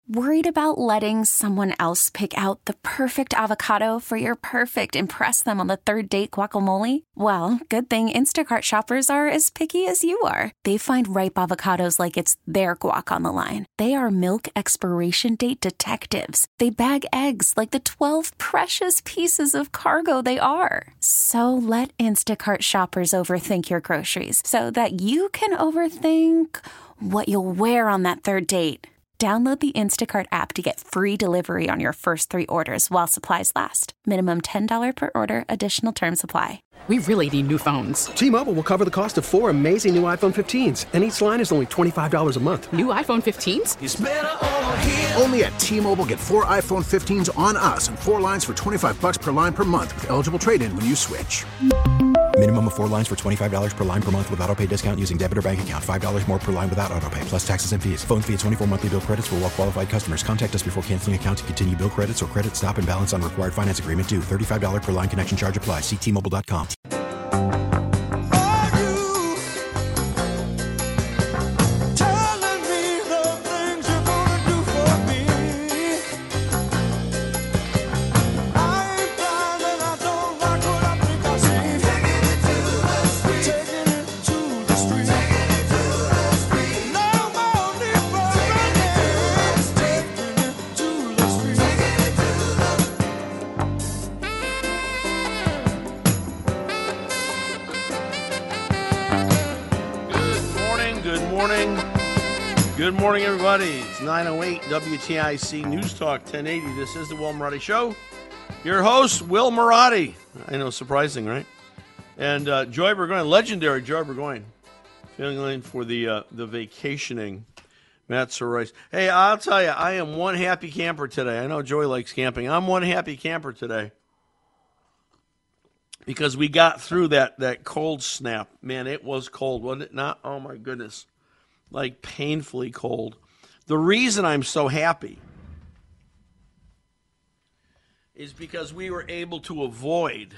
Worried about letting someone else pick out the perfect avocado for your perfect impress them on the third date guacamole? Well, good thing Instacart shoppers are as picky as you are. They find ripe avocados like it's their guac on the line. They are milk expiration date detectives. They bag eggs like the 12 precious pieces of cargo they are. So let Instacart shoppers overthink your groceries so that you can overthink what you'll wear on that third date. Download the Instacart app to get free delivery on your first 3 orders while supplies last. Minimum $10 per order. Additional terms apply. We really need new phones. T-Mobile will cover the cost of 4 amazing new iPhone 15s, and each line is only $25 a month. New iPhone 15s? It's better over here. Only at T-Mobile, get 4 iPhone 15s on us and 4 lines for $25 per line per month with eligible trade-in when you switch. Minimum of 4 lines for $25 per line per month with autopay discount using debit or bank account. $5 more per line without autopay, plus taxes and fees. Phone fee at 24 monthly bill credits for well-qualified customers. Contact us before canceling account to continue bill credits or credit stop and balance on required finance agreement due. $35 per line connection charge applies. See T-Mobile.com. Good morning, everybody. It's 9:08 WTIC News Talk 1080. This is the Will Marotti Show. Your host, Will Marotti. I know, surprising, right? And Joy Burgoyne, legendary Joy Burgoyne, filling in for the vacationing Matt Soroyce. Hey, I'll tell you, I am one happy camper today. I know Joy likes camping. I'm one happy camper today because we got through that cold snap. Man, it was cold, wasn't it not? Oh, my goodness. Like painfully cold. The reason I'm so happy is because we were able to avoid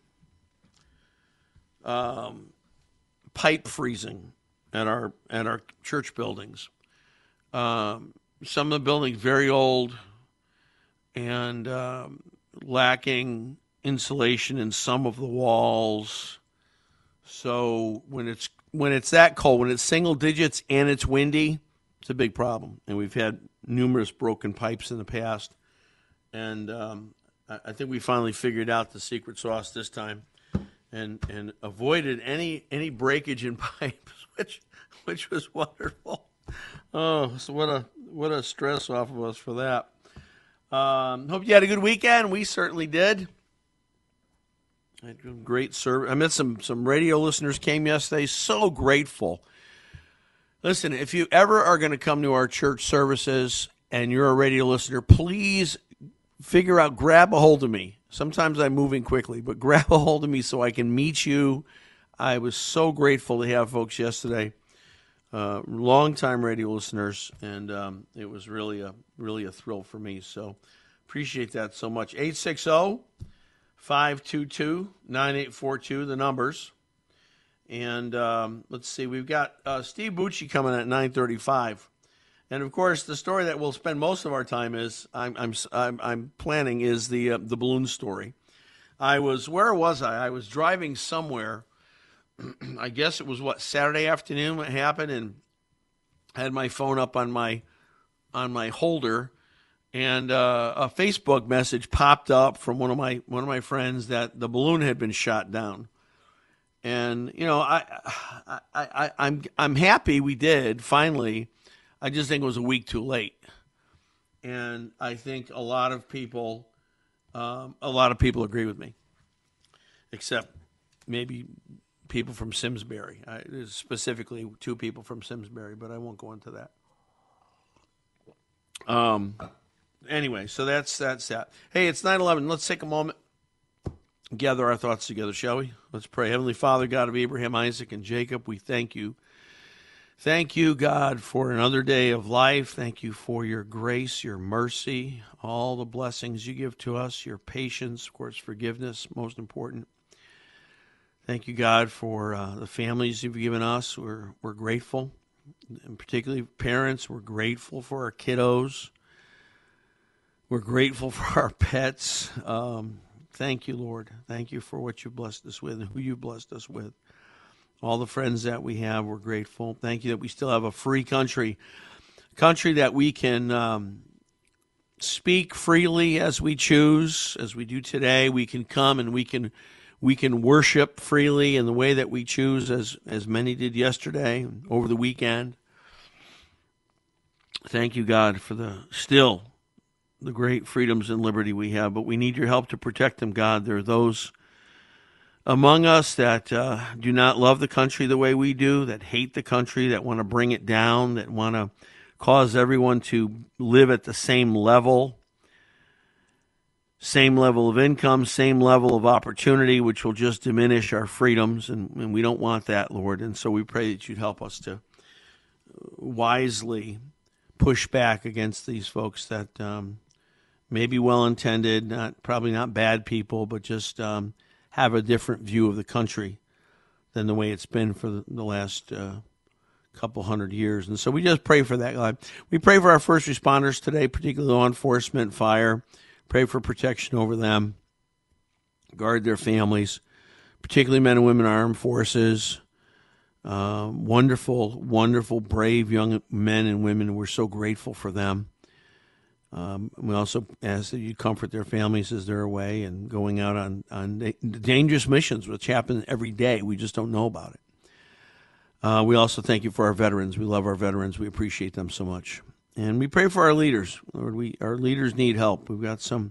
pipe freezing at our church buildings. Some of the buildings very old and lacking insulation in some of the walls. So when it's that cold, when it's single digits and it's windy, it's a big problem. And we've had numerous broken pipes in the past. And I think we finally figured out the secret sauce this time and avoided any breakage in pipes, which was wonderful. Oh, so what a stress off of us for that. Hope you had a good weekend. We certainly did. I had a great service. I met some radio listeners came yesterday. So grateful. Listen, if you ever are going to come to our church services and you're a radio listener, please grab a hold of me. Sometimes I'm moving quickly, but grab a hold of me so I can meet you. I was so grateful to have folks yesterday, longtime radio listeners, and it was really a thrill for me. So appreciate that so much. 860-522-9842, the numbers. And let's see, we've got Steve Bucci coming at 9:35. And of course, the story that we'll spend most of our time is I'm planning is the balloon story. Where was I? I was driving somewhere. I guess it was Saturday afternoon it happened, and I had my phone up on my holder. And a Facebook message popped up from one of my friends that the balloon had been shot down. And you know, I'm happy we did finally. I just think it was a week too late. And I think a lot of people agree with me, except maybe people from Simsbury. There's specifically 2 people from Simsbury, but I won't go into that. Anyway, so that's that. Hey, it's 9/11. Let's take a moment, gather our thoughts together, shall we? Let's pray. Heavenly Father, God of Abraham, Isaac, and Jacob, we thank you. Thank you, God, for another day of life. Thank you for your grace, your mercy, all the blessings you give to us, your patience, of course, forgiveness, most important. Thank you, God, for the families you've given us. We're grateful, and particularly parents. We're grateful for our kiddos. We're grateful for our pets. Thank you, Lord. Thank you for what you blessed us with and who you blessed us with. All the friends that we have, we're grateful. Thank you that we still have a free country that we can speak freely as we choose, as we do today. We can come and we can worship freely in the way that we choose, as many did yesterday, over the weekend. Thank you, God, for the great freedoms and liberty we have, but we need your help to protect them, God. There are those among us that do not love the country the way we do, that hate the country, that want to bring it down, that want to cause everyone to live at the same level of income, same level of opportunity, which will just diminish our freedoms, and we don't want that, Lord. And so we pray that you'd help us to wisely push back against these folks that may be well-intended, probably not bad people, but just have a different view of the country than the way it's been for the last couple hundred years. And so we just pray for that, God. We pray for our first responders today, particularly law enforcement, fire. Pray for protection over them. Guard their families, particularly men and women in armed forces. Wonderful, wonderful, brave young men and women. We're so grateful for them. We also ask that you comfort their families as they're away and going out on dangerous missions, which happen every day. We just don't know about it. We also thank you for our veterans. We love our veterans. We appreciate them so much. And we pray for our leaders. Lord, our leaders need help. We've got some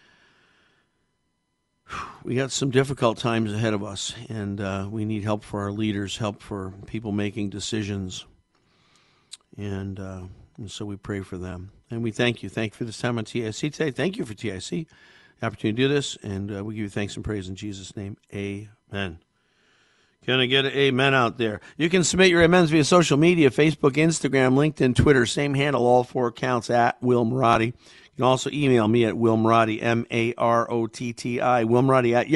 difficult times ahead of us, and we need help for our leaders, help for people making decisions. And so we pray for them. And we thank you. Thank you for this time on TIC today. Thank you for TIC, the opportunity to do this. And we give you thanks and praise in Jesus' name. Amen. Can I get an amen out there? You can submit your amens via social media, Facebook, Instagram, LinkedIn, Twitter. Same handle, all 4 accounts, at Will Marotti. You can also email me at Will Marotti, Marotti, willmarotti at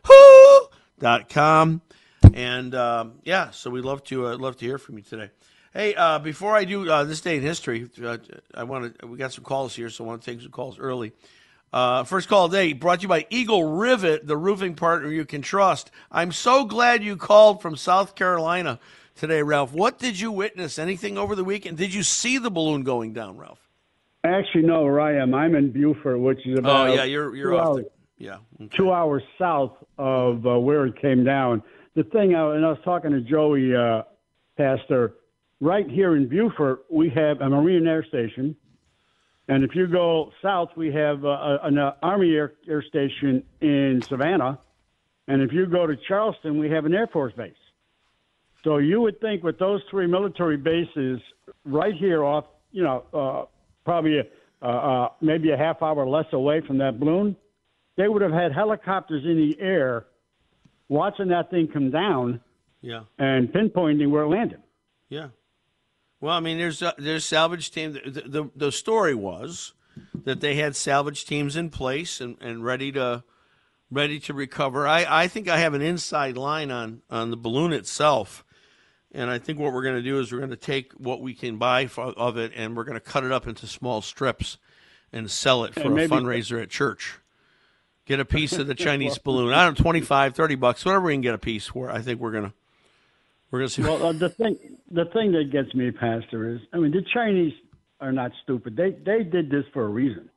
yahoo.com. And, so we'd love to hear from you today. Hey, before I do this day in history, we got some calls here, so I want to take some calls early. First call of the day brought to you by Eagle Rivet, the roofing partner you can trust. I'm so glad you called from South Carolina today, Ralph. What did you witness? Anything over the weekend? Did you see the balloon going down, Ralph? Actually, no, where I am. I'm in Beaufort, which is about you're off. Okay. 2 hours south of where it came down. The thing, and I was talking to Joey, Pastor, right here in Beaufort, we have a Marine Air Station. And if you go south, we have an Army Air Station in Savannah. And if you go to Charleston, we have an Air Force base. So you would think with those 3 military bases right here off, probably maybe a half hour less away from that balloon, they would have had helicopters in the air watching that thing come down and pinpointing where it landed. Yeah. Well, I mean, there's salvage team. The story was that they had salvage teams in place and ready to recover. I think I have an inside line on the balloon itself, and I think what we're going to do is we're going to take what we can buy of it, and we're going to cut it up into small strips and sell it for a fundraiser at church. Get a piece of the Chinese balloon. I don't know, $25, $30, whatever we can get a piece for. I think we're going to see. Well, the thing that gets me, Pastor, is, I mean, the Chinese are not stupid. They did this for a reason.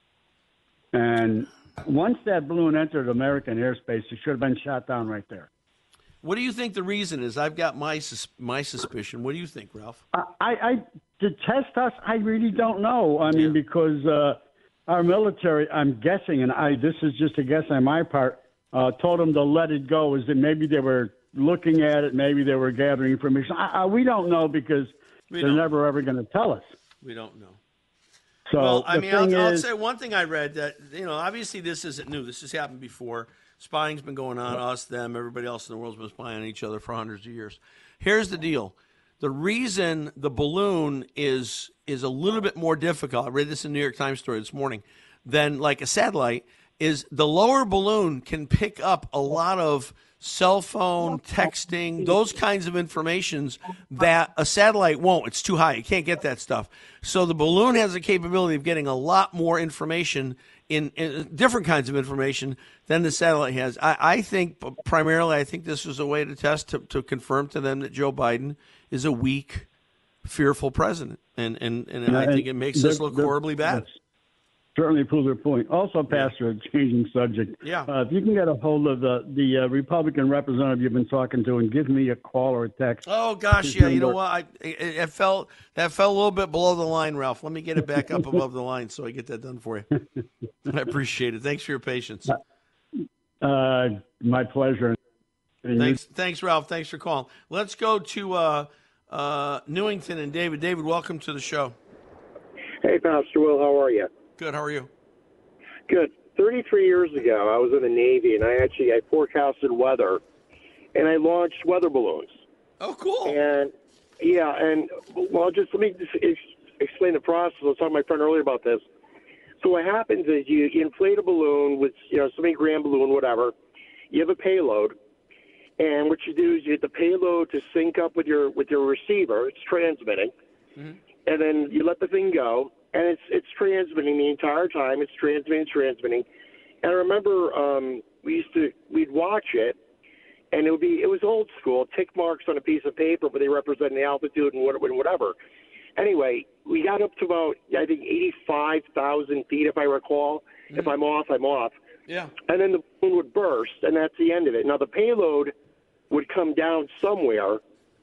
And once that balloon entered American airspace, it should have been shot down right there. What do you think the reason is? I've got my suspicion. What do you think, Ralph? To test us, I really don't know. I mean, because our military, I'm guessing, and this is just a guess on my part, told them to let it go. Is that maybe they were looking at it, maybe they were gathering information. We don't know because they're never ever going to tell us. We don't know. So, well, I mean, I'll say one thing I read that, obviously this isn't new. This has happened before. Spying's been going on, us, them, everybody else in the world's been spying on each other for hundreds of years. Here's the deal. The reason the balloon is a little bit more difficult, I read this in the New York Times story this morning, than like a satellite, is the lower balloon can pick up a lot of cell phone, texting, those kinds of informations that a satellite won't. It's too high. You can't get that stuff. So the balloon has the capability of getting a lot more information in different kinds of information than the satellite has. I think primarily, I think this is a way to test, to confirm to them that Joe Biden is a weak, fearful president. And I think it makes us look horribly bad. Certainly proves their point. Also, Pastor, changing subject. Yeah. If you can get a hold of the Republican representative you've been talking to and give me a call or a text. Oh gosh, yeah. You know what? That fell a little bit below the line, Ralph. Let me get it back up above the line so I get that done for you. I appreciate it. Thanks for your patience. My pleasure. Thanks, Ralph. Thanks for calling. Let's go to Newington and David. David, welcome to the show. Hey, Pastor Will. How are you? Good. How are you? Good. 33 years ago, I was in the Navy, and I forecasted weather, and I launched weather balloons. Oh, cool. And let me explain the process. I was talking to my friend earlier about this. So what happens is you inflate a balloon with, so many gram balloon, whatever. You have a payload, and what you do is you get the payload to sync up with your receiver. It's transmitting, and then you let the thing go. And it's transmitting the entire time. It's transmitting. And I remember we'd watch it, and it was old school, tick marks on a piece of paper, but they represent the altitude and whatever. Anyway, we got up to about, I think, 85,000 feet, if I recall. If I'm off, I'm off. Yeah. And then the balloon would burst, and that's the end of it. Now, the payload would come down somewhere,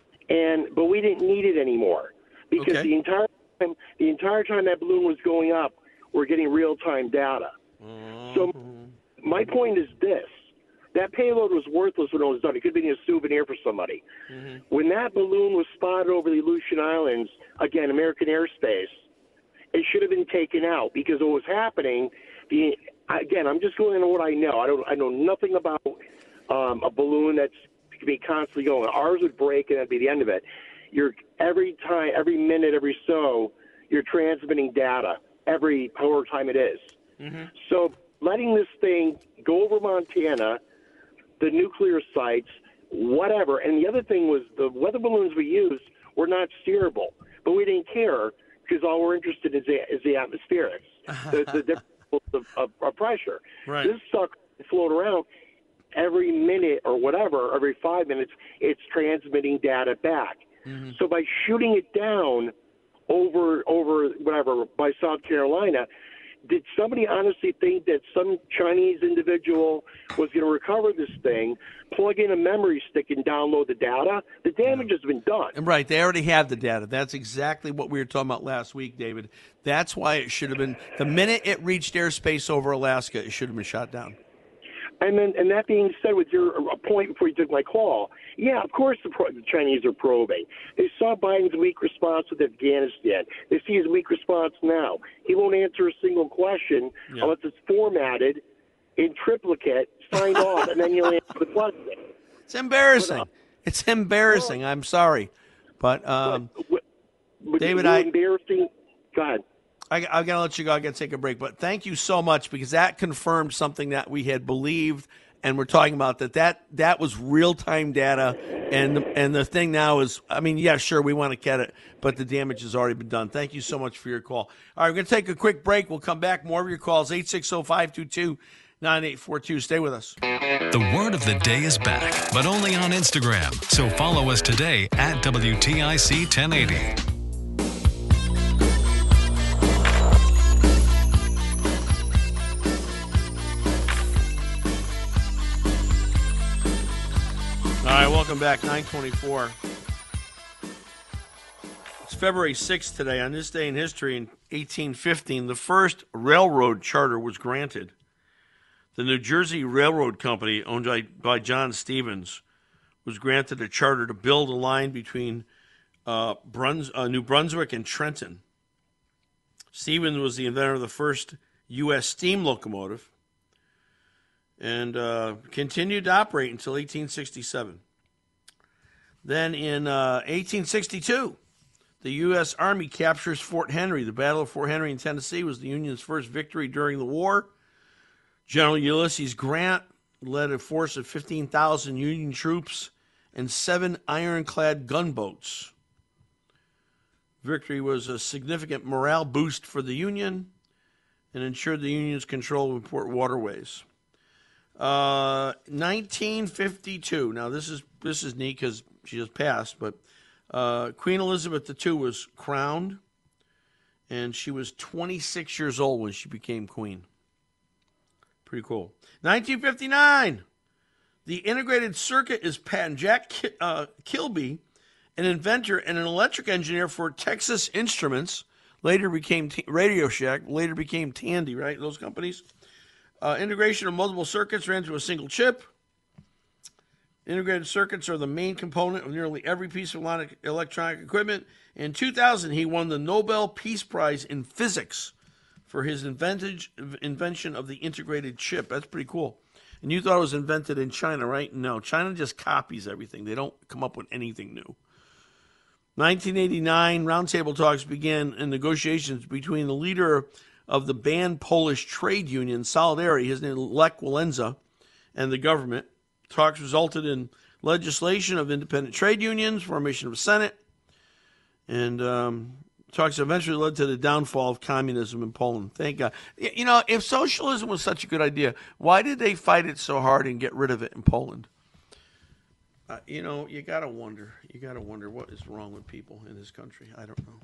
but we didn't need it anymore because the entire time that balloon was going up, we're getting real-time data. So my point is this. That payload was worthless when it was done. It could have been a souvenir for somebody. When that balloon was spotted over the Aleutian Islands, again, American airspace, it should have been taken out because what was happening, again, I'm just going into what I know. I know nothing about a balloon that's could be constantly going. Ours would break, and that'd be the end of it. Every minute, you're transmitting data however time it is. So letting this thing go over Montana, the nuclear sites, whatever. And the other thing was the weather balloons we used were not steerable, but we didn't care because all we're interested in is the atmospherics, the difference of pressure. Right. This sucker float around every minute or whatever, every 5 minutes, it's transmitting data back. So by shooting it down over whatever by South Carolina, did somebody honestly think that some Chinese individual was going to recover this thing, plug in a memory stick, and download the data? The damage has been done. Right. They already have the data. That's exactly what we were talking about last week, David. That's why it should have been, the minute it reached airspace over Alaska, it should have been shot down. And that being said, with your point before you took my call, yeah, of course the Chinese are probing. They saw Biden's weak response with Afghanistan. They see his weak response now. He won't answer a single question unless it's formatted in triplicate, signed off, and then you'll answer the question. It's embarrassing. It's embarrassing. I'm sorry. But David, embarrassing. Go ahead. I got to let you go. I got to take a break. But thank you so much because that confirmed something that we had believed, and we're talking about that was real-time data. And the thing now is, I mean, yeah, sure, we want to get it, but the damage has already been done. Thank you so much for your call. All right, we're going to take a quick break. We'll come back. More of your calls, 860-522-9842. Stay with us. The word of the day is back, but only on Instagram. So follow us today at WTIC 1080. All right, welcome back, 924. It's February 6th today. On this day in history, in 1815, the first railroad charter was granted. The New Jersey Railroad Company, owned by John Stevens, was granted a charter to build a line between New Brunswick and Trenton. Stevens was the inventor of the first U.S. steam locomotive and continued to operate until 1867. Then in 1862, the U.S. Army captures Fort Henry. The Battle of Fort Henry in Tennessee was the Union's first victory during the war. General Ulysses Grant led a force of 15,000 Union troops and 7 ironclad gunboats. Victory was a significant morale boost for the Union and ensured the Union's control of important waterways. 1952. Now, this is neat because she just passed, but Queen Elizabeth II was crowned, and she was 26 years old when she became queen. Pretty cool. 1959. The integrated circuit is patented. Jack Kilby, an inventor and an electric engineer for Texas Instruments, later became Radio Shack, later became Tandy, right? Those companies. Integration of multiple circuits ran to a single chip. Integrated circuits are the main component of nearly every piece of electronic equipment. In 2000, he won the Nobel Peace Prize in Physics for his invention of the integrated chip. That's pretty cool. And you thought it was invented in China, right? No, China just copies everything. They don't come up with anything new. 1989, roundtable talks began in negotiations between the leader of the banned Polish trade union, Solidarity, his name is Lech Walesa, and the government. Talks resulted in legislation of independent trade unions, formation of a Senate, and talks eventually led to the downfall of communism in Poland. Thank God. You know, if socialism was such a good idea, why did they fight it so hard and get rid of it in Poland? You know, you got to wonder. You got to wonder what is wrong with people in this country. I don't know.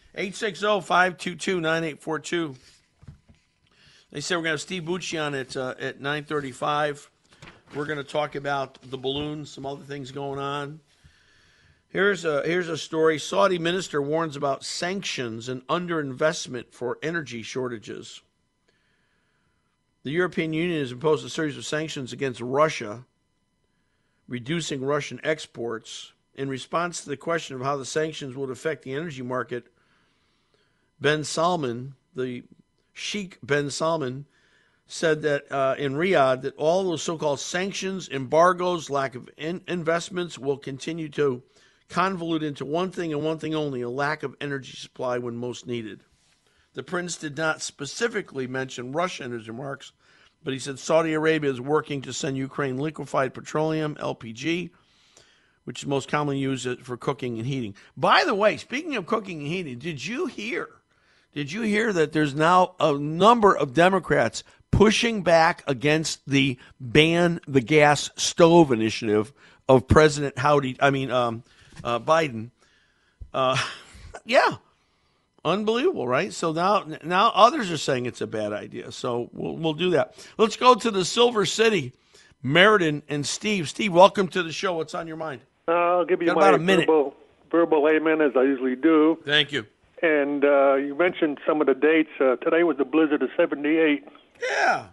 860-522-9842. They say we're going to have Steve Bucci on at 9:35. We're going to talk about the balloons, some other things going on. Here's a story. Saudi minister warns about sanctions and underinvestment for energy shortages. The European Union has imposed a series of sanctions against Russia, reducing Russian exports. In response to the question of how the sanctions would affect the energy market, Ben Salman, the Sheikh Ben Salman, said that in Riyadh that all those so-called sanctions, embargoes, lack of investments will continue to convolute into one thing and one thing only, a lack of energy supply when most needed. The prince did not specifically mention Russia in his remarks, but he said Saudi Arabia is working to send Ukraine liquefied petroleum, LPG, which is most commonly used for cooking and heating. By the way, speaking of cooking and heating, did you hear that there's now a number of Democrats pushing back against the ban the gas stove initiative of President Biden? Yeah, unbelievable, right? So now others are saying it's a bad idea. So we'll do that. Let's go to the Silver City. Meriden and Steve. Steve, welcome to the show. What's on your mind? I'll give you my verbal amen as I usually do. Thank you. And you mentioned some of the dates. Today was the blizzard of 78. Yeah.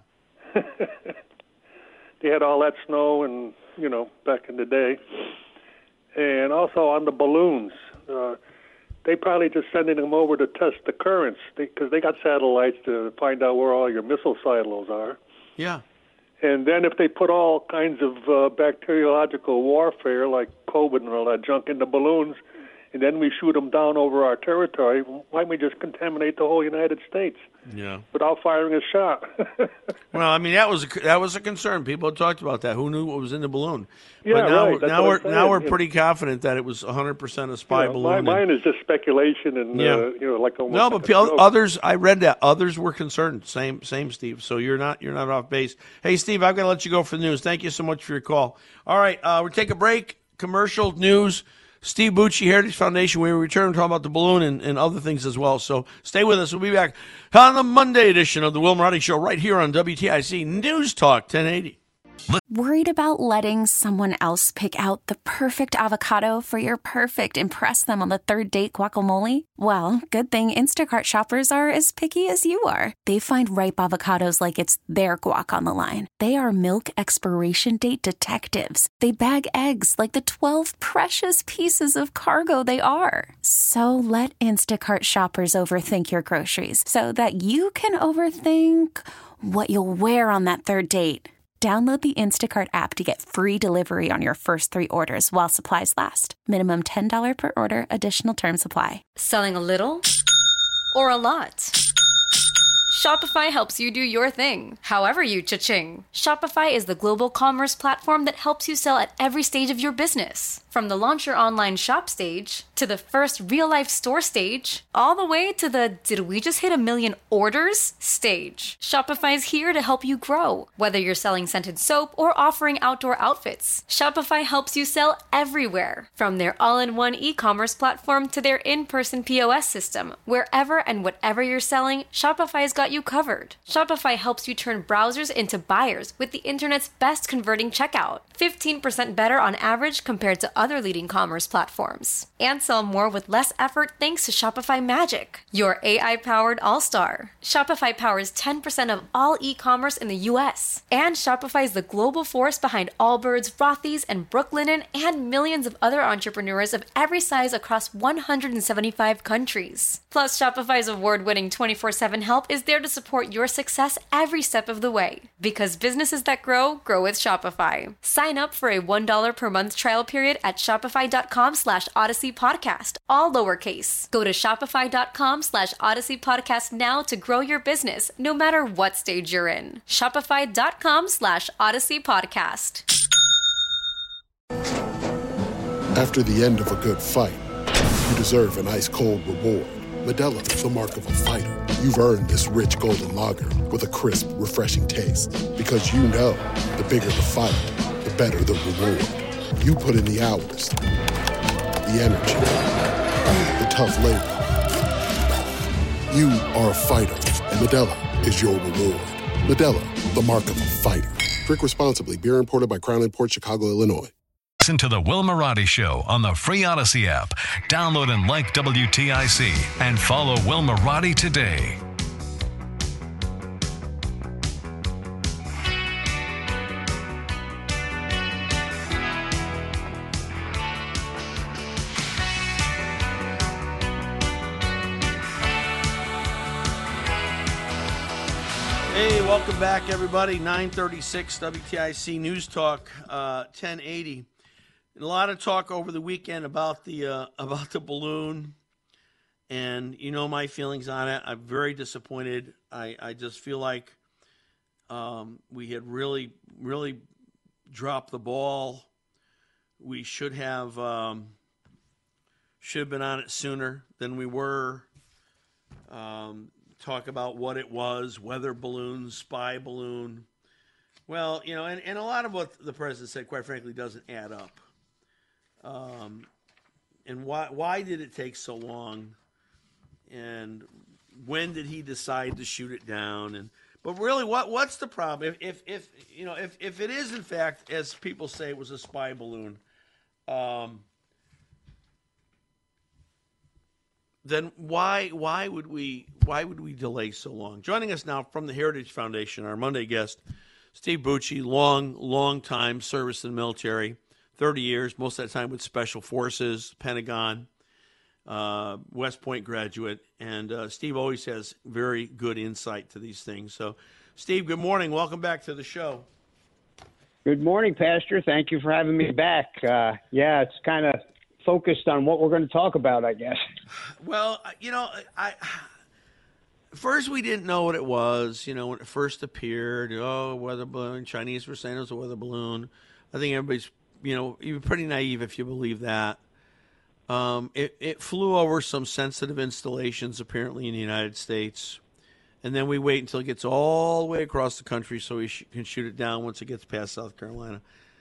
They had all that snow and, back in the day. And also on the balloons, they probably just sending them over to test the currents because they got satellites to find out where all your missile silos are. Yeah. And then if they put all kinds of bacteriological warfare like COVID and all that junk in the balloons, and then we shoot them down over our territory, why don't we just contaminate the whole United States? Yeah. Without firing a shot. Well, I mean that was a concern. People had talked about that. Who knew what was in the balloon? Yeah, but now right. now we're pretty confident that it was 100% a spy balloon. Mine is just speculation and like almost. No, but others, I read that others were concerned. Same, Steve. So you're not off base. Hey, Steve, I've got to let you go for the news. Thank you so much for your call. All right, we'll take a break. Commercial news. Steve Bucci, Heritage Foundation. We return to talk about the balloon and other things as well. So stay with us. We'll be back on the Monday edition of the Will Marotti Show right here on WTIC News Talk 1080. Worried about letting someone else pick out the perfect avocado for your perfect impress them on the third date guacamole? Well, good thing Instacart shoppers are as picky as you are. They find ripe avocados like it's their guac on the line. They are milk expiration date detectives. They bag eggs like the 12 precious pieces of cargo they are. So let Instacart shoppers overthink your groceries so that you can overthink what you'll wear on that third date. Download the Instacart app to get free delivery on your first 3 orders while supplies last. Minimum $10 per order. Additional terms apply. Selling a little or a lot? Shopify helps you do your thing, however you cha-ching. Shopify is the global commerce platform that helps you sell at every stage of your business. From the launch your online shop stage, to the first real-life store stage, all the way to the did we just hit 1 million orders stage. Shopify's here to help you grow. Whether you're selling scented soap or offering outdoor outfits, Shopify helps you sell everywhere. From their all-in-one e-commerce platform to their in-person POS system, wherever and whatever you're selling, Shopify's got you covered. Shopify helps you turn browsers into buyers with the internet's best converting checkout. 15% better on average compared to other leading commerce platforms. And sell more with less effort thanks to Shopify Magic, your AI-powered all-star. Shopify powers 10% of all e-commerce in the U.S. And Shopify is the global force behind Allbirds, Rothy's, and Brooklinen, and millions of other entrepreneurs of every size across 175 countries. Plus, Shopify's award-winning 24/7 help is there to support your success every step of the way. Because businesses that grow, grow with Shopify. Sign up for a $1 per month trial period at shopify.com/Odyssey Podcast, all lowercase. Go to shopify.com/Odyssey Podcast now to grow your business, no matter what stage you're in. Shopify.com/Odyssey Podcast. After the end of a good fight, you deserve an ice-cold reward. Modelo is the mark of a fighter. You've earned this rich golden lager with a crisp, refreshing taste. Because you know, the bigger the fight, the better the reward. You put in the hours, the energy, the tough labor. You are a fighter, and Modelo is your reward. Modelo, the mark of a fighter. Drink responsibly. Beer imported by Crown Imports, Chicago, Illinois. Listen to The Will Marotti Show on the free Odyssey app. Download and like WTIC and follow Will Marotti today. Hey, welcome back, everybody. 936 WTIC News Talk, 1080. A lot of talk over the weekend about the balloon, and you know my feelings on it. I'm very disappointed. I just feel like we had really dropped the ball. We should have been on it sooner than we were. Talk about what it was, weather balloon, spy balloon. Well, you know, and a lot of what the president said, quite frankly, doesn't add up. And why did it take so long? And when did he decide to shoot it down? But really, what's the problem? If it is in fact, as people say, it was a spy balloon, then why would we delay so long? Joining us now from the Heritage Foundation, our Monday guest, Steve Bucci, long time service in the military. 30 years, most of that time with Special Forces, Pentagon, West Point graduate. And Steve always has very good insight to these things. So, Steve, good morning. Welcome back to the show. Good morning, Pastor. Thank you for having me back. It's kind of focused on what we're going to talk about, I guess. Well, first we didn't know what it was, when it first appeared. Oh, weather balloon. Chinese were saying it was a weather balloon. I think everybody's you're pretty naive if you believe that. It flew over some sensitive installations, apparently, in the United States. And then we wait until it gets all the way across the country so we can shoot it down once it gets past South Carolina.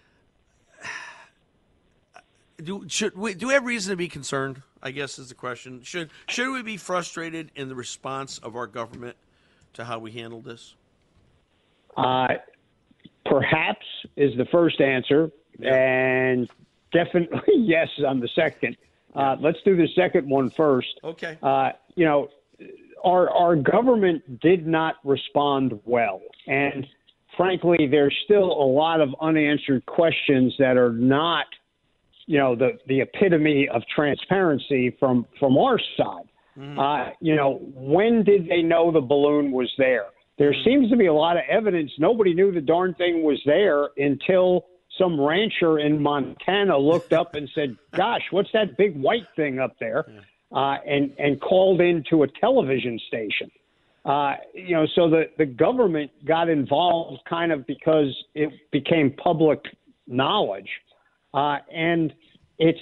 Do we have reason to be concerned, I guess is the question. Should we be frustrated in the response of our government to how we handled this? Perhaps is the first answer. Yeah. And definitely yes on the second. Let's do the second one first. Okay. Our government did not respond well. And frankly, there's still a lot of unanswered questions that are not, the epitome of transparency from our side. When did they know the balloon was there? There seems to be a lot of evidence. Nobody knew the darn thing was there until some rancher in Montana looked up and said, gosh, what's that big white thing up there? And called into a television station. So the government got involved kind of because it became public knowledge. And it's,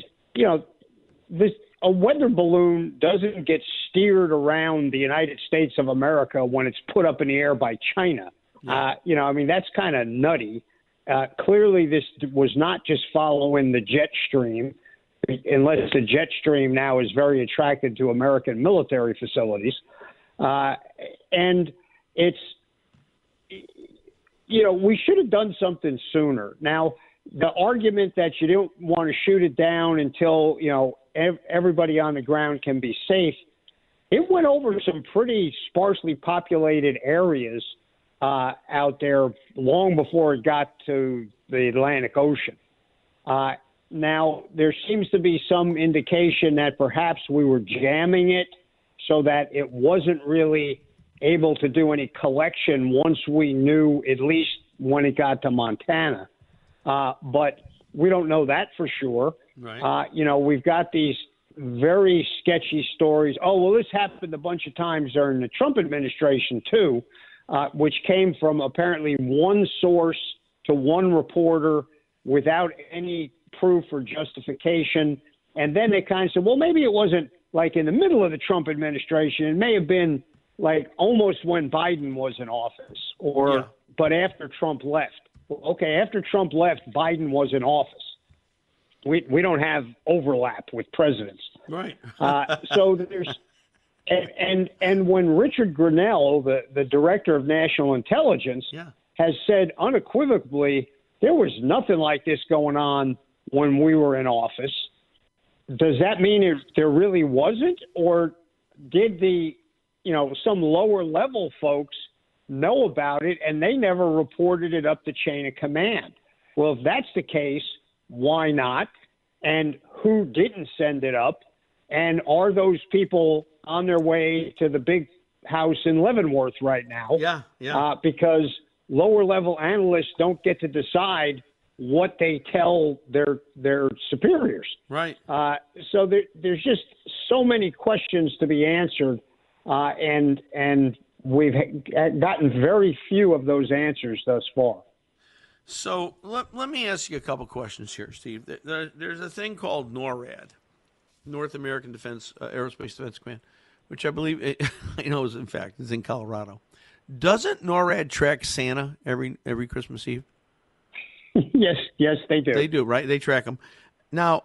a weather balloon doesn't get steered around the United States of America when it's put up in the air by China. Yeah. That's kind of nutty. Clearly, this was not just following the jet stream, unless the jet stream now is very attracted to American military facilities. And it's, we should have done something sooner. Now, the argument that you don't want to shoot it down until, everybody on the ground can be safe, it went over some pretty sparsely populated areas out there long before it got to the Atlantic Ocean. Now, there seems to be some indication that perhaps we were jamming it so that it wasn't really able to do any collection once we knew, at least when it got to Montana. But we don't know that for sure. Right. We've got these very sketchy stories. Oh, well, this happened a bunch of times during the Trump administration, too, which came from apparently one source to one reporter without any proof or justification. And then they kind of said, well, maybe it wasn't like in the middle of the Trump administration. It may have been like almost when Biden was in office but after Trump left. Okay, after Trump left, Biden was in office. We don't have overlap with presidents. Right. So there's and when Richard Grenell, the director of national intelligence, has said unequivocally there was nothing like this going on when we were in office, does that mean there really wasn't? Or did some lower level folks know about it and they never reported it up the chain of command? Well, if that's the case, why not? And who didn't send it up? And are those people on their way to the big house in Leavenworth right now? Yeah. Because lower level analysts don't get to decide what they tell their superiors. Right. So there's just so many questions to be answered, and we've gotten very few of those answers thus far. So let me ask you a couple questions here, Steve. There's a thing called NORAD, North American Aerospace Defense Command, which I believe is in Colorado. Doesn't NORAD track Santa every Christmas Eve? Yes, they do. They do, right? They track them. Now,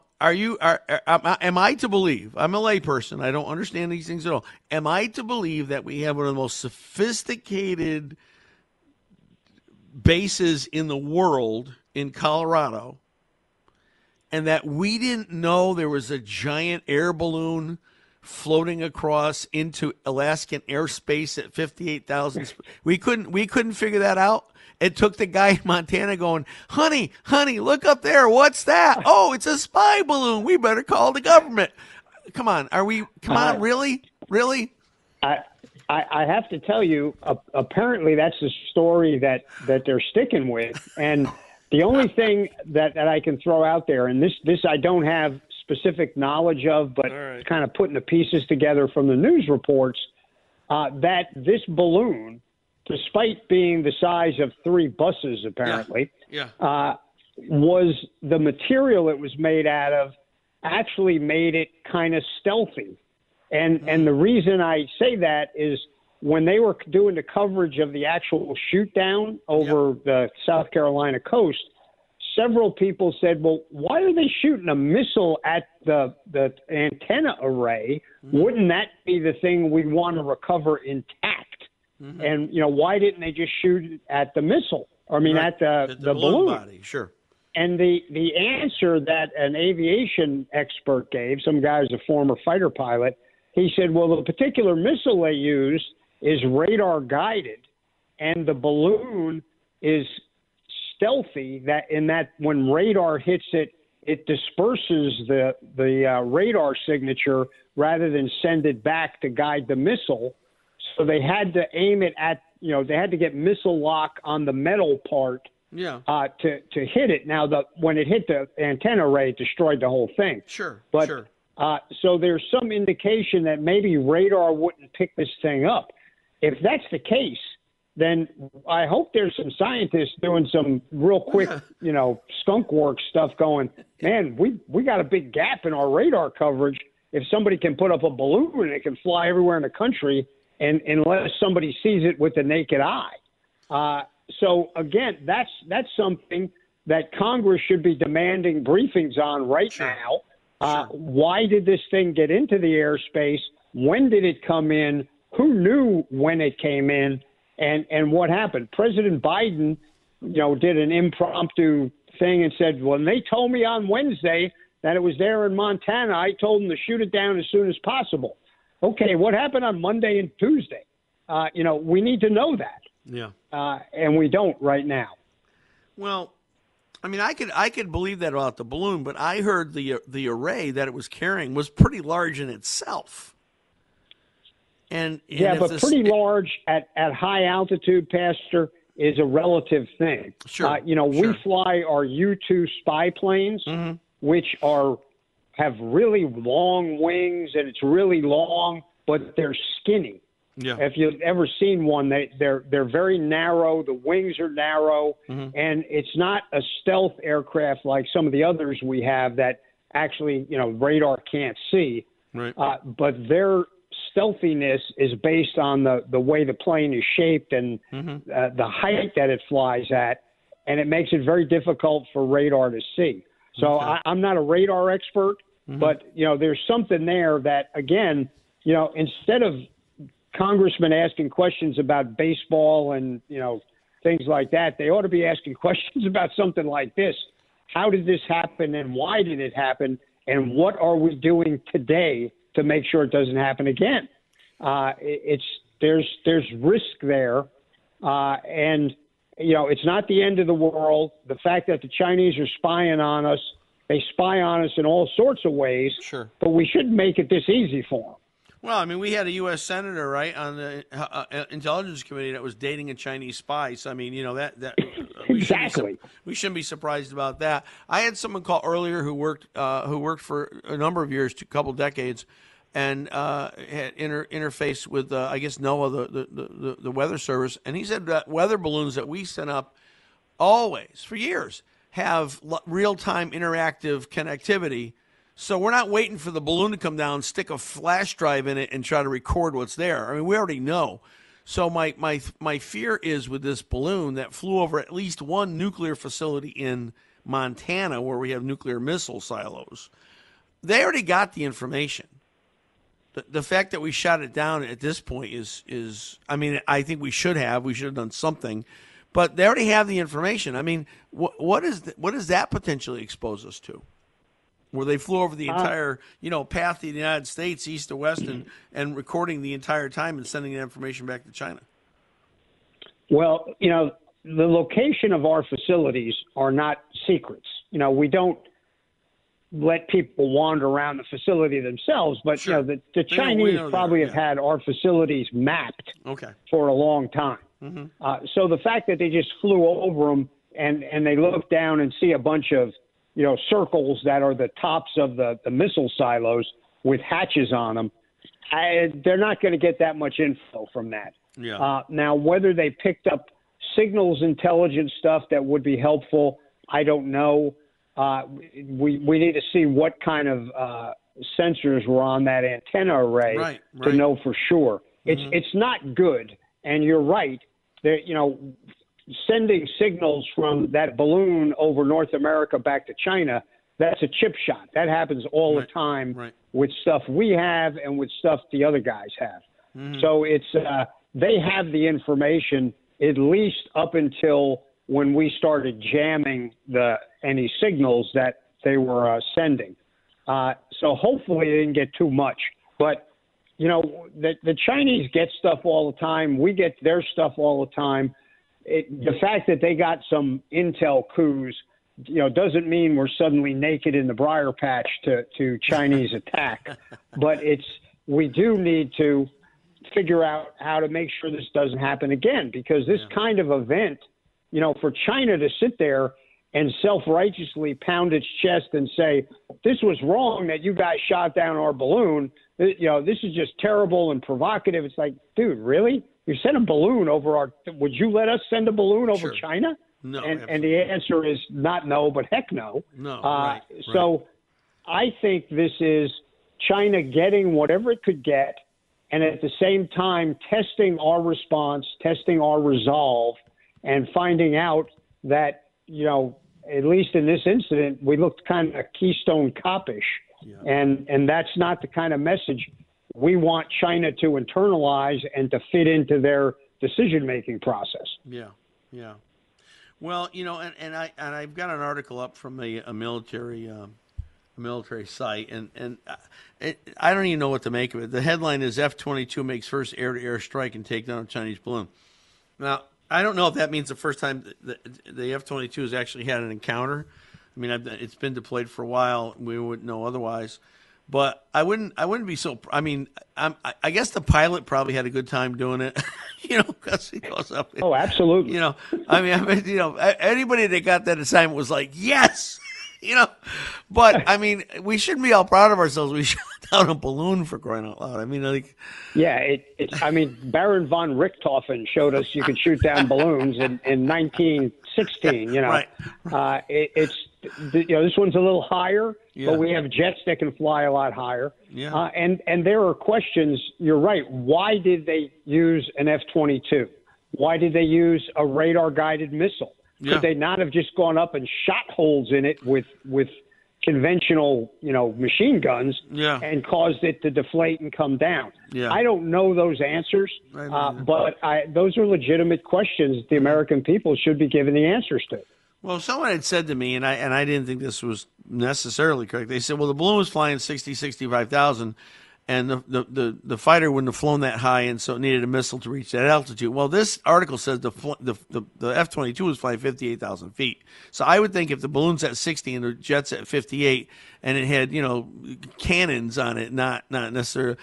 am I to believe? I'm a layperson. I don't understand these things at all. Am I to believe that we have one of the most sophisticated bases in the world in Colorado, and that we didn't know there was a giant air balloon floating across into Alaskan airspace at 58,000? We couldn't figure that out. It took the guy in Montana going, honey, look up there. What's that? Oh, it's a spy balloon. We better call the government. Come on. Really? I have to tell you, apparently that's the story that they're sticking with. And the only thing that I can throw out there, and this I don't have specific knowledge of, but kind of putting the pieces together from the news reports, that this balloon, despite being the size of 3 buses, apparently, was the material it was made out of actually made it kind of stealthy. And the reason I say that is when they were doing the coverage of the actual shoot down over the South Carolina coast, several people said, well, why are they shooting a missile at the antenna array? Wouldn't that be the thing we'd want to recover intact? Mm-hmm. And, why didn't they just shoot it at the missile? At the balloon body, sure. And the answer that an aviation expert gave, some guy who's a former fighter pilot, he said, well, the particular missile they used is radar guided, and the balloon is stealthy that when radar hits it, it disperses the radar signature rather than send it back to guide the missile. So they had to aim it at, they had to get missile lock on the metal part to hit it. Now, when it hit the antenna array, it destroyed the whole thing. Sure, but, sure. So there's some indication that maybe radar wouldn't pick this thing up. if that's the case, then I hope there's some scientists doing some real quick, skunk work stuff going, man, we got a big gap in our radar coverage. If somebody can put up a balloon and it can fly everywhere in the country and unless somebody sees it with the naked eye. So, again, that's something that Congress should be demanding briefings on right now. Why did this thing get into the airspace? When did it come in? Who knew when it came in? And what happened? President Biden, did an impromptu thing and said, well, they told me on Wednesday that it was there in Montana. I told them to shoot it down as soon as possible. Okay, what happened on Monday and Tuesday? We need to know that. Yeah. And we don't right now. Well, I mean, I could believe that about the balloon, but I heard the array that it was carrying was pretty large in itself. And but pretty large at high altitude, Pastor, is a relative thing. Sure. We fly our U-2 spy planes, which have really long wings, and it's really long, but they're skinny. Yeah. If you've ever seen one, they're very narrow. The wings are narrow, and it's not a stealth aircraft like some of the others we have that actually, radar can't see. Right. But their stealthiness is based on the way the plane is shaped and the height that it flies at, and it makes it very difficult for radar to see. So I'm not a radar expert, but, there's something there that, again, instead of congressmen asking questions about baseball and, things like that, they ought to be asking questions about something like this. How did this happen and why did it happen? And what are we doing today to make sure it doesn't happen again? There's risk there. And, it's not the end of the world. The fact that the Chinese are spying on us, they spy on us in all sorts of ways. Sure. But we shouldn't make it this easy for them. Well, I mean, we had a U.S. senator, right, on the Intelligence Committee that was dating a Chinese spy. So, I mean, that exactly. We shouldn't be surprised about that. I had someone call earlier who worked for a number of years, a couple decades, and had interfaced with, I guess, NOAA, the weather service, and he said that weather balloons that we sent up always for years have real-time interactive connectivity. So we're not waiting for the balloon to come down, stick a flash drive in it, and try to record what's there. I mean, we already know. So my fear is with this balloon that flew over at least one nuclear facility in Montana where we have nuclear missile silos. They already got the information. The fact that we shot it down at this point is I mean, I think we should have done something. But they already have the information. I mean, what does that potentially expose us to? Where they flew over the entire, path of the United States, east to west, and recording the entire time and sending the information back to China. Well, the location of our facilities are not secrets. We don't let people wander around the facility themselves, but sure. The Chinese probably have had our facilities mapped for a long time. So the fact that they just flew over them and they look down and see a bunch of circles that are the tops of the missile silos with hatches on them, they're not going to get that much info from that. Yeah. Now, whether they picked up signals intelligence stuff that would be helpful, I don't know. We need to see what kind of sensors were on that antenna array to know for sure. It's not good, and you're right. Sending signals from that balloon over North America back to China, that's a chip shot. That happens all the time with stuff we have and with stuff the other guys have. So it's they have the information at least up until when we started jamming any signals that they were sending. So hopefully they didn't get too much. But, the Chinese get stuff all the time. We get their stuff all the time. The fact that they got some intel coups, doesn't mean we're suddenly naked in the briar patch to Chinese attack. But we do need to figure out how to make sure this doesn't happen again, because this kind of event, for China to sit there and self-righteously pound its chest and say, this was wrong that you guys shot down our balloon, this is just terrible and provocative. It's like, dude, really? you sent a balloon over our. Would you let us send a balloon over China? No. And the answer is not no, but heck no. No. Right. So I think this is China getting whatever it could get, and at the same time testing our response, testing our resolve, and finding out that, at least in this incident, we looked kind of Keystone Cop-ish. Yeah. And that's not the kind of message we want China to internalize and to fit into their decision-making process. Yeah. Well, I've got an article up from a military site, and I don't even know what to make of it. The headline is F-22 makes first air-to-air strike and take down a Chinese balloon. Now, I don't know if that means the first time the F-22 has actually had an encounter. I mean, it's been deployed for a while. We wouldn't know otherwise. But I wouldn't be so. I mean, I guess the pilot probably had a good time doing it, because he goes up. Oh, absolutely. Anybody that got that assignment was like, yes, But I mean, we shouldn't be all proud of ourselves. We shot down a balloon, for crying out loud. I mean, Baron von Richthofen showed us you could shoot down balloons in 1916. Right. This one's a little higher, Yeah. but we have jets that can fly a lot higher. Yeah. And there are questions. You're right. Why did they use an F-22? Why did they use a radar-guided missile? Yeah. Could they not have just gone up and shot holes in it with conventional, machine guns and caused it to deflate and come down? Yeah. I don't know those answers, but those are legitimate questions the American people should be given the answers to. Well, someone had said to me, and I didn't think this was necessarily correct. They said, well, the balloon was flying 65,000, and the fighter wouldn't have flown that high, and so it needed a missile to reach that altitude. Well, this article says the F-22 was flying 58,000 feet. So I would think if the balloon's at 60 and the jet's at 58, and it had cannons on it, not necessarily,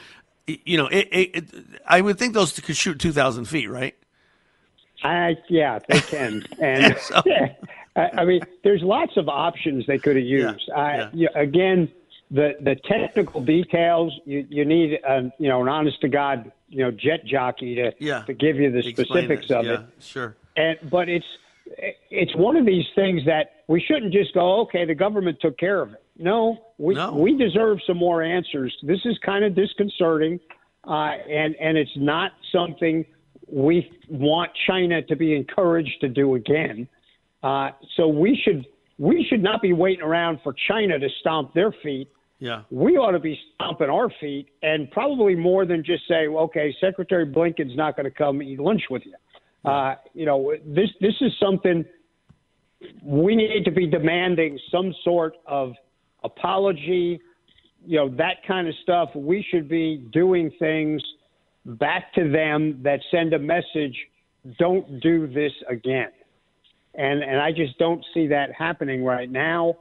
I would think those could shoot 2,000 feet, right? Yeah, they can. And I mean, there's lots of options they could have used. Again, the technical details, you need an honest to God jet jockey to give you the specifics of it. Sure. But it's one of these things that we shouldn't just go, okay, the government took care of it. No, we deserve some more answers. This is kind of disconcerting, and it's not something we want China to be encouraged to do again. So we should not be waiting around for China to stomp their feet. Yeah. We ought to be stomping our feet, and probably more than just say, well, okay, Secretary Blinken's not going to come eat lunch with you. This is something we need to be demanding some sort of apology, that kind of stuff. We should be doing things back to them that send a message, don't do this again. And I just don't see that happening right now.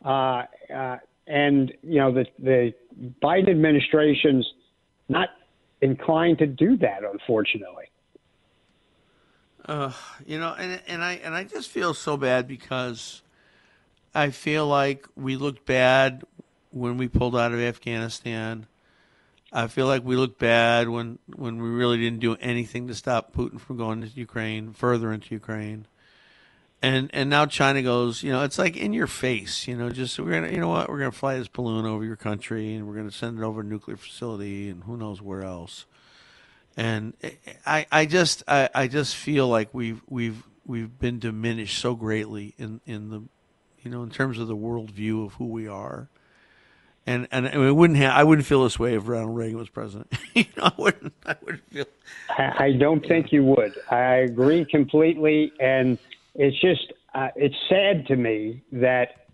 And the Biden administration's not inclined to do that, unfortunately. And I just feel so bad because I feel like we looked bad when we pulled out of Afghanistan. I feel like we looked bad when we really didn't do anything to stop Putin from going into Ukraine, further into Ukraine. And now China goes, it's like in your face, just we're gonna fly this balloon over your country and we're gonna send it over a nuclear facility and who knows where else. And I just feel like we've been diminished so greatly in the in terms of the worldview of who we are. And I wouldn't feel this way if Ronald Reagan was president. I wouldn't feel. I don't think you would. I agree completely, and it's just it's sad to me that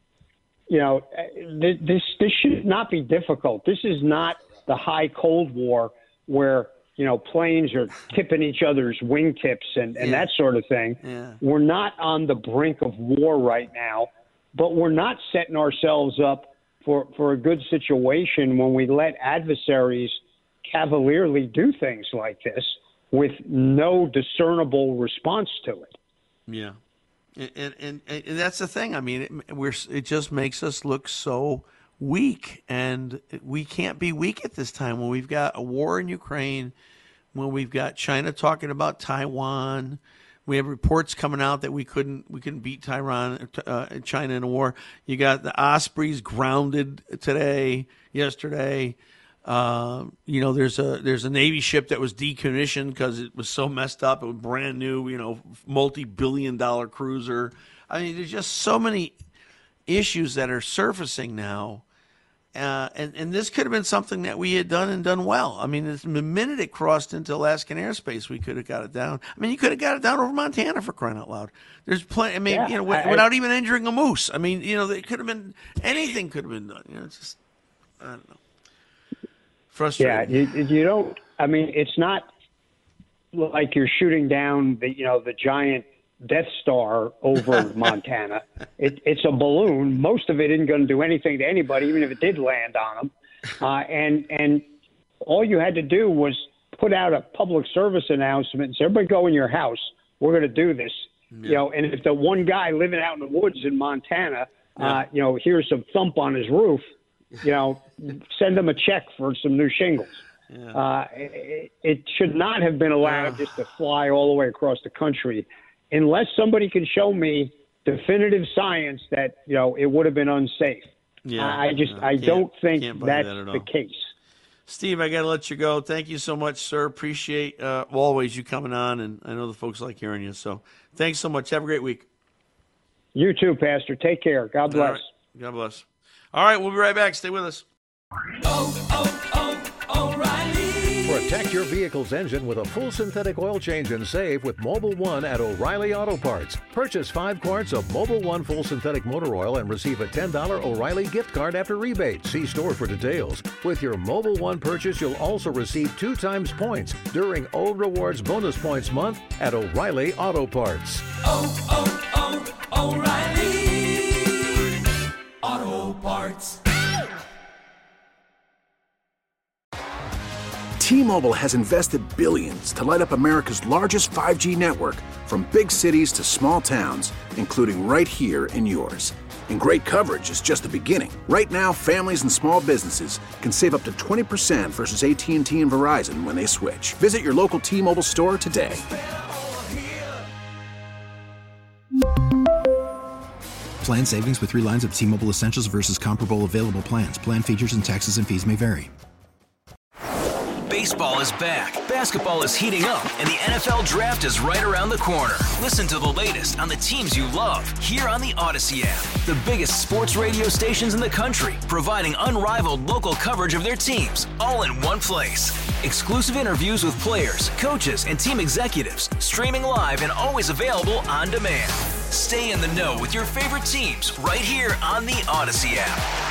this should not be difficult. This is not the high Cold War where planes are tipping each other's wingtips and that sort of thing. Yeah. We're not on the brink of war right now, but we're not setting ourselves up for a good situation when we let adversaries cavalierly do things like this with no discernible response to it. Yeah. And that's the thing. I mean, it just makes us look so weak, and we can't be weak at this time when we've got a war in Ukraine. when we've got China talking about Taiwan. We have reports coming out that we couldn't beat China in a war. You got the Ospreys grounded yesterday. There's a Navy ship that was decommissioned because it was so messed up. It was brand new, multi-billion-dollar cruiser. I mean, there's just so many issues that are surfacing now. And this could have been something that we had done well. I mean, the minute it crossed into Alaskan airspace, we could have got it down. I mean, you could have got it down over Montana, for crying out loud. There's plenty. I mean, without even injuring a moose. I mean, it could have been anything. Could have been done. It's just, I don't know. Frustrating. Yeah, you don't. I mean, it's not like you're shooting down the giant Death Star over Montana. It's a balloon. Most of it isn't going to do anything to anybody, even if it did land on them. And all you had to do was put out a public service announcement and say, everybody go in your house. We're going to do this. Yeah. And if the one guy living out in the woods in Montana, hears some thump on his roof, send him a check for some new shingles. Yeah. It should not have been allowed just to fly all the way across the country. Unless somebody can show me definitive science that, it would have been unsafe. Yeah, I don't think that's the case. Steve, I got to let you go. Thank you so much, sir. Appreciate always you coming on, and I know the folks like hearing you. So thanks so much. Have a great week. You too, Pastor. Take care. God bless. Right. God bless. All right, we'll be right back. Stay with us. O'Reilly. Protect your vehicle's engine with a full synthetic oil change and save with Mobil 1 at O'Reilly Auto Parts. Purchase 5 quarts of Mobil 1 full synthetic motor oil and receive a $10 O'Reilly gift card after rebate. See store for details. With your Mobil 1 purchase, you'll also receive 2 times points during O Rewards Bonus Points Month at O'Reilly Auto Parts. O'Reilly Auto Parts. T-Mobile has invested billions to light up America's largest 5G network, from big cities to small towns, including right here in yours. And great coverage is just the beginning. Right now, families and small businesses can save up to 20% versus AT&T and Verizon when they switch. Visit your local T-Mobile store today. Plan savings with 3 lines of T-Mobile Essentials versus comparable available plans. Plan features and taxes and fees may vary. Baseball is back, basketball is heating up, and the NFL Draft is right around the corner. Listen to the latest on the teams you love here on the Odyssey app. The biggest sports radio stations in the country, providing unrivaled local coverage of their teams, all in one place. Exclusive interviews with players, coaches, and team executives, streaming live and always available on demand. Stay in the know with your favorite teams right here on the Odyssey app.